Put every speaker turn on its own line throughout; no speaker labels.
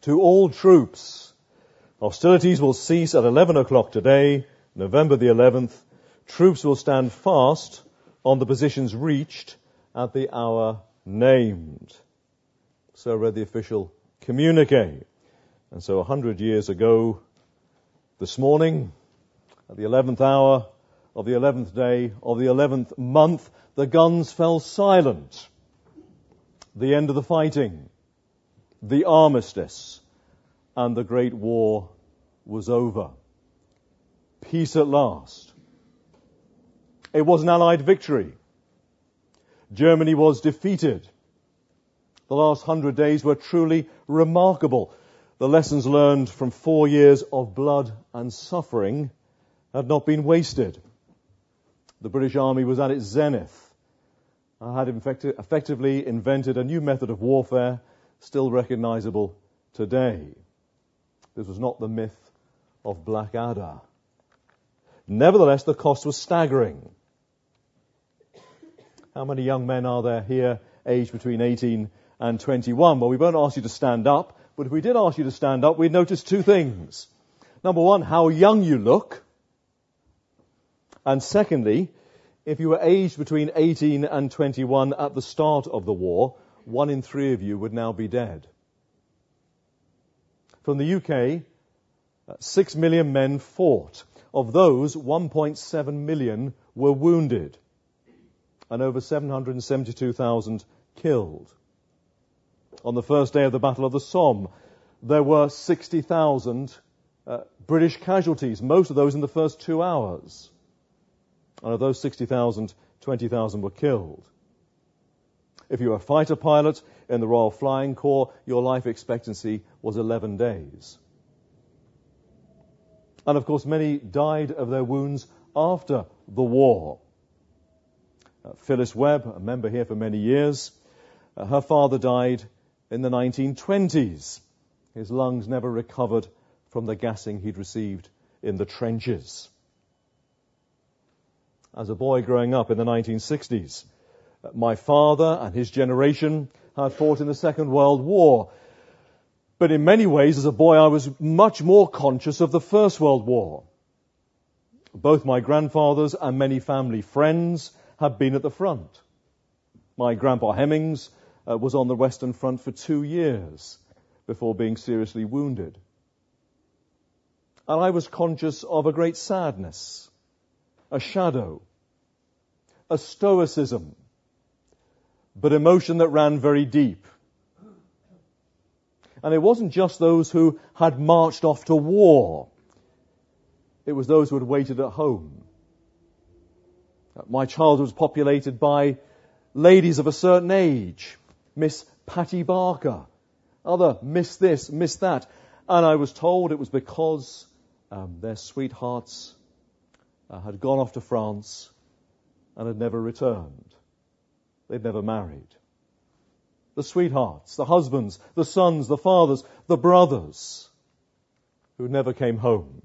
To all troops, hostilities will cease at 11 o'clock today, November the 11th. Troops will stand fast on the positions reached at the hour named. So read the official communique. And so 100 years ago, this morning, at the 11th hour of the 11th day of the 11th month, the guns fell silent. The end of the fighting, the armistice, and the Great War was over. Peace at last. It was an Allied victory. Germany was defeated. The last 100 days were truly remarkable. The lessons learned from 4 years of blood and suffering had not been wasted. The British Army was at its zenith. I had effectively invented a new method of warfare, still recognizable today. This was not the myth of Blackadder. Nevertheless, the cost was staggering. How many young men are there here, aged between 18 and 21? Well, we won't ask you to stand up, but if we did ask you to stand up, we'd notice two things. Number one, how young you look. And secondly, if you were aged between 18 and 21 at the start of the war, 1 in 3 of you would now be dead. From the UK, 6 million men fought. Of those, 1.7 million were wounded, and over 772,000 killed. On the first day of the Battle of the Somme, there were 60,000 British casualties, most of those in the first 2 hours. And of those 60,000, 20,000 were killed. If you were a fighter pilot in the Royal Flying Corps, your life expectancy was 11 days. And of course, many died of their wounds after the war. Phyllis Webb, a member here for many years, her father died in the 1920s. His lungs never recovered from the gassing he'd received in the trenches. As a boy growing up in the 1960s, my father and his generation had fought in the Second World War. But in many ways, as a boy, I was much more conscious of the First World War. Both my grandfathers and many family friends had been at the front. My grandpa Hemmings was on the Western Front for 2 years before being seriously wounded. And I was conscious of a great sadness, a shadow, a stoicism, but emotion that ran very deep. And it wasn't just those who had marched off to war. It was those who had waited at home. My childhood was populated by ladies of a certain age, Miss Patty Barker, other Miss this, Miss that. And I was told it was because their sweethearts had gone off to France and had never returned. They'd never married. The sweethearts, the husbands, the sons, the fathers, the brothers who never came home.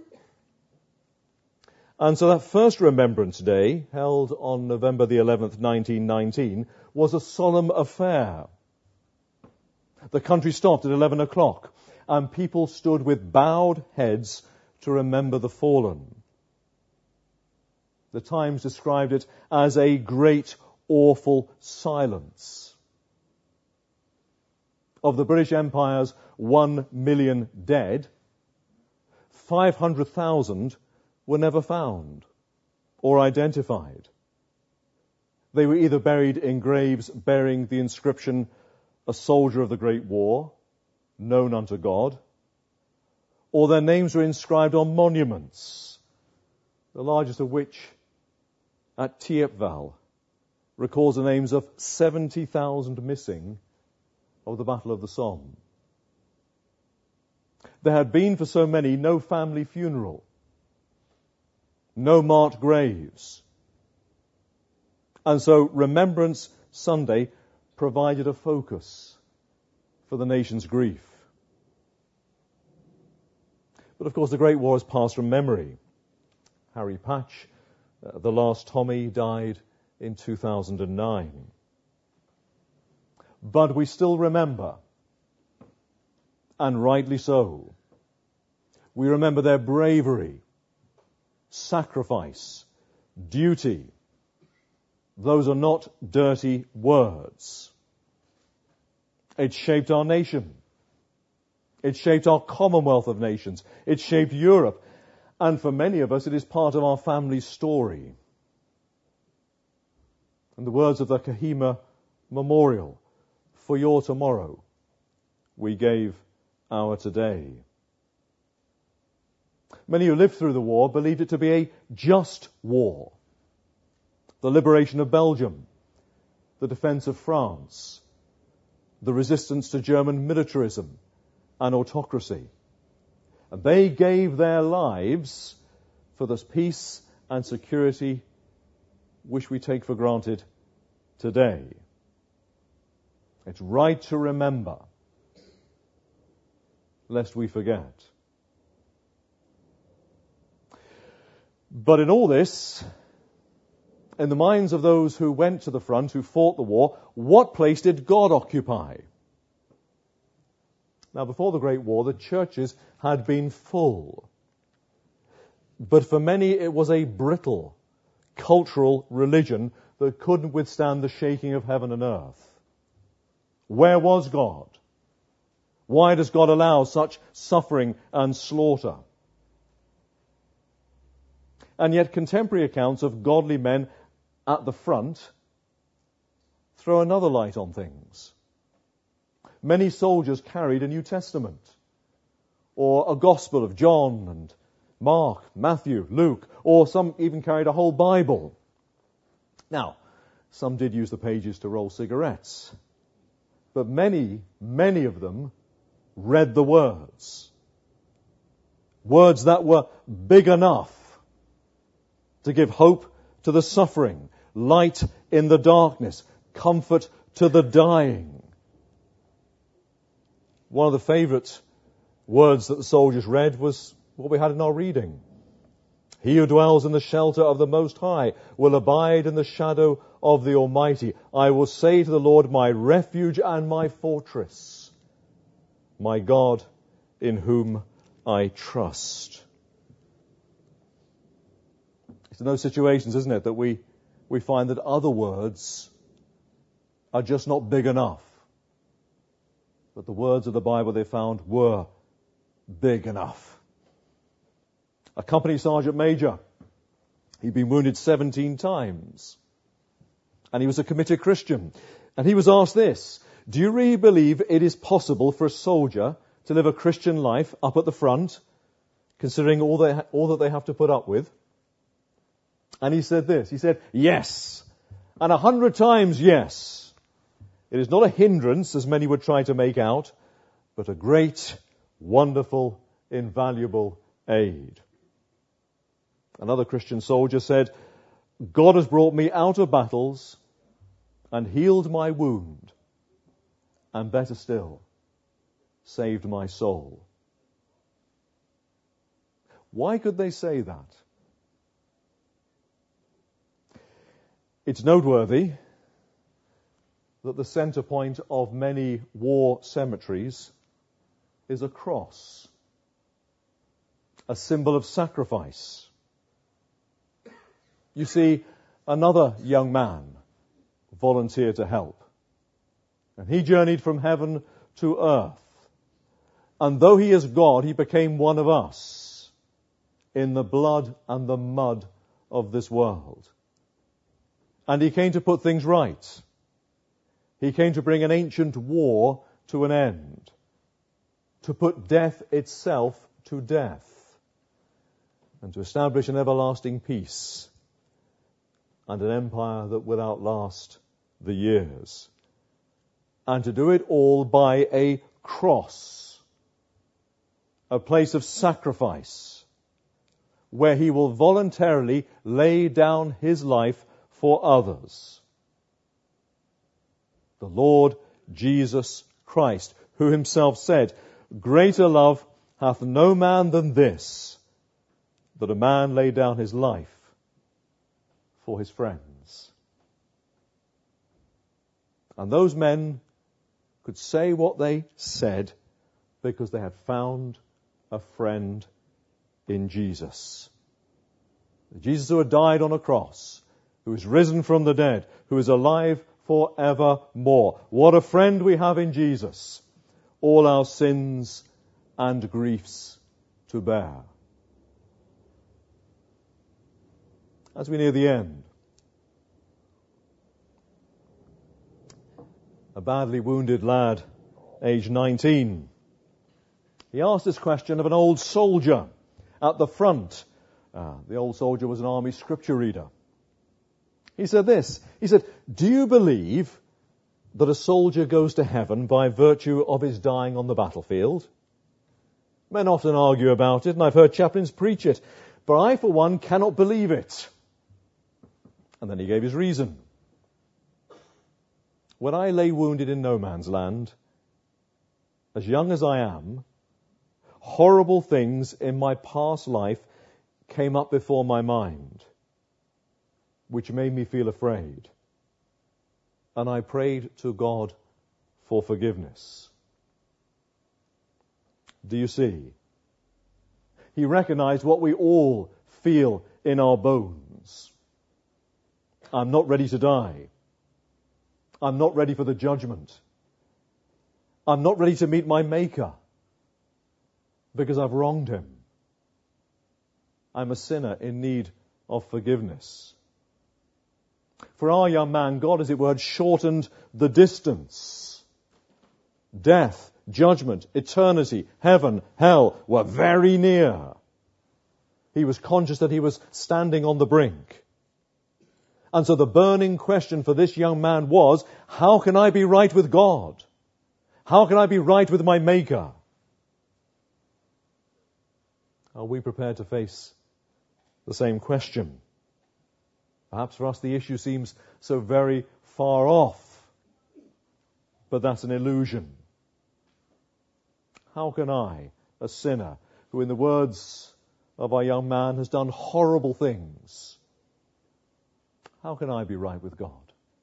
And so that first Remembrance Day, held on November the 11th, 1919, was a solemn affair. The country stopped at 11 o'clock, and people stood with bowed heads to remember the fallen. The Times described it as a great, awful silence. Of the British Empire's 1 million dead, 500,000 were never found or identified. They were either buried in graves bearing the inscription, "A soldier of the Great War, known unto God," or their names were inscribed on monuments, the largest of which, at Thiepval, records the names of 70,000 missing of the Battle of the Somme. There had been for so many no family funeral, no marked graves. And so Remembrance Sunday provided a focus for the nation's grief. But of course the Great War has passed from memory. Harry Patch, the last Tommy, died in 2009. But we still remember. and rightly so. We remember their bravery, sacrifice, duty. Those are not dirty words. It shaped our nation. It shaped our Commonwealth of Nations. It shaped Europe. And for many of us, it is part of our family story. In the words of the Kohima Memorial, for your tomorrow, we gave our today. Many who lived through the war believed it to be a just war. The liberation of Belgium, the defense of France, the resistance to German militarism and autocracy. And they gave their lives for this peace and security which we take for granted today. It's right to remember, lest we forget. But in all this, in the minds of those who went to the front, who fought the war, what place did God occupy? Now, before the Great War, the churches had been full. But for many, it was a brittle, cultural religion that couldn't withstand the shaking of heaven and earth. Where was God? Why does God allow such suffering and slaughter? And yet contemporary accounts of godly men at the front throw another light on things. Many soldiers carried a New Testament, or a Gospel of John and Mark, Matthew, Luke, or some even carried a whole Bible. Now, some did use the pages to roll cigarettes, but many of them read the words. Words that were big enough to give hope to the suffering, light in the darkness, comfort to the dying. One of the favourite words that the soldiers read was what we had in our reading. He who dwells in the shelter of the Most High will abide in the shadow of the Almighty. I will say to the Lord, my refuge and my fortress, my God in whom I trust. It's in those situations, isn't it, that we find that other words are just not big enough. But the words of the Bible they found were big enough. A company sergeant major, he'd been wounded 17 times. And he was a committed Christian. And he was asked this: do you really believe it is possible for a soldier to live a Christian life up at the front, considering all that they have to put up with? And he said this, he said, yes, and 100 times yes. It is not a hindrance, as many would try to make out, but a great, wonderful, invaluable aid. Another Christian soldier said, God has brought me out of battles and healed my wound, and better still, saved my soul. Why could they say that? It's noteworthy that the center point of many war cemeteries is a cross, a symbol of sacrifice. You see, another young man volunteered to help, and he journeyed from heaven to earth. And though he is God, he became one of us in the blood and the mud of this world. And he came to put things right. He came to bring an ancient war to an end, to put death itself to death, and to establish an everlasting peace and an empire that will outlast the years. And to do it all by a cross, a place of sacrifice, where he will voluntarily lay down his life for others. The Lord Jesus Christ, who himself said, greater love hath no man than this, that a man lay down his life for his friends. And those men could say what they said because they had found a friend in Jesus. Jesus who had died on a cross, who is risen from the dead, who is alive forevermore. What a friend we have in Jesus. All our sins and griefs to bear. As we near the end, a badly wounded lad, aged 19, he asked this question of an old soldier at the front. The old soldier was an army scripture reader. He said this, he said, "Do you believe that a soldier goes to heaven by virtue of his dying on the battlefield?" Men often argue about it, and I've heard chaplains preach it, but I, for one, cannot believe it. And then he gave his reason. When I lay wounded in no man's land, as young as I am, horrible things in my past life came up before my mind, which made me feel afraid. And I prayed to God for forgiveness. Do you see? He recognized what we all feel in our bones. I'm not ready to die. I'm not ready for the judgment. I'm not ready to meet my Maker because I've wronged him. I'm a sinner in need of forgiveness. For our young man, God, as it were, had shortened the distance. Death, judgment, eternity, heaven, hell were very near. He was conscious that he was standing on the brink. And so the burning question for this young man was, how can I be right with God? How can I be right with my Maker? Are we prepared to face the same question? Perhaps for us the issue seems so very far off, but that's an illusion. How can I, a sinner, who in the words of our young man has done horrible things, how can I be right with God?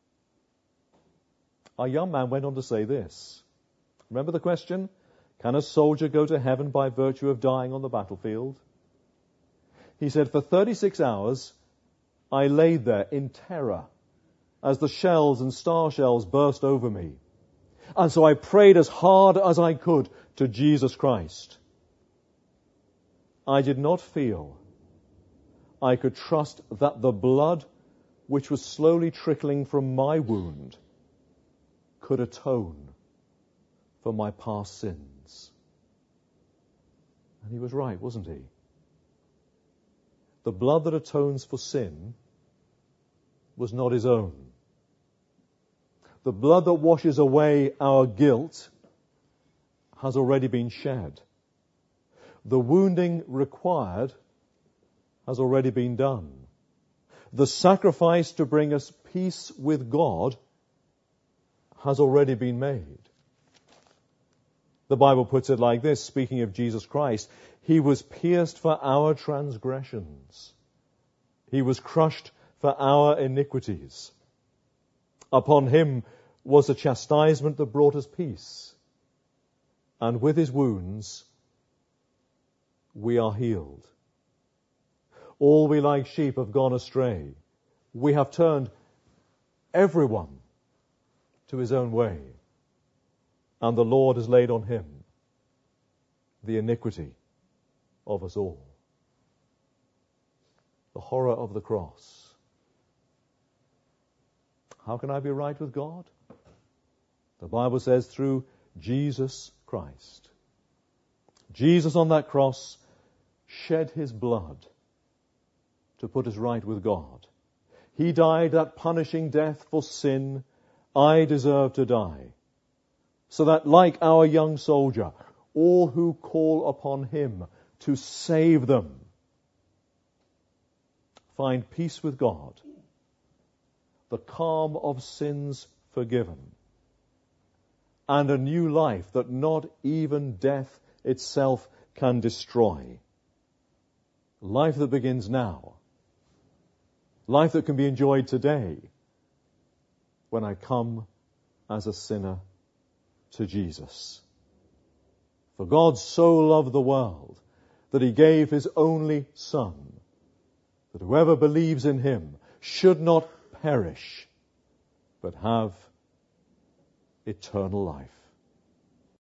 Our young man went on to say this. Remember the question? Can a soldier go to heaven by virtue of dying on the battlefield? He said, for 36 hours, I lay there in terror as the shells and star shells burst over me. And so I prayed as hard as I could to Jesus Christ. I did not feel I could trust that the blood which was slowly trickling from my wound could atone for my past sins. And he was right, wasn't he? The blood that atones for sin was not his own. The blood that washes away our guilt has already been shed. The wounding required has already been done. The sacrifice to bring us peace with God has already been made. The Bible puts it like this, speaking of Jesus Christ, He was pierced for our transgressions. He was crushed for our iniquities. Upon Him was the chastisement that brought us peace. And with His wounds, we are healed. All we like sheep have gone astray. We have turned everyone to his own way. And the Lord has laid on Him the iniquity of us all. The horror of the cross. How can I be right with God? The Bible says through Jesus Christ. Jesus on that cross shed His blood to put us right with God. He died that punishing death for sin I deserve to die, so that like our young soldier, all who call upon Him to save them find peace with God, the calm of sins forgiven, and a new life that not even death itself can destroy. Life that begins now. Life that can be enjoyed today when I come as a sinner to Jesus. For God so loved the world that he gave his only Son, that whoever believes in him should not perish, but have eternal life.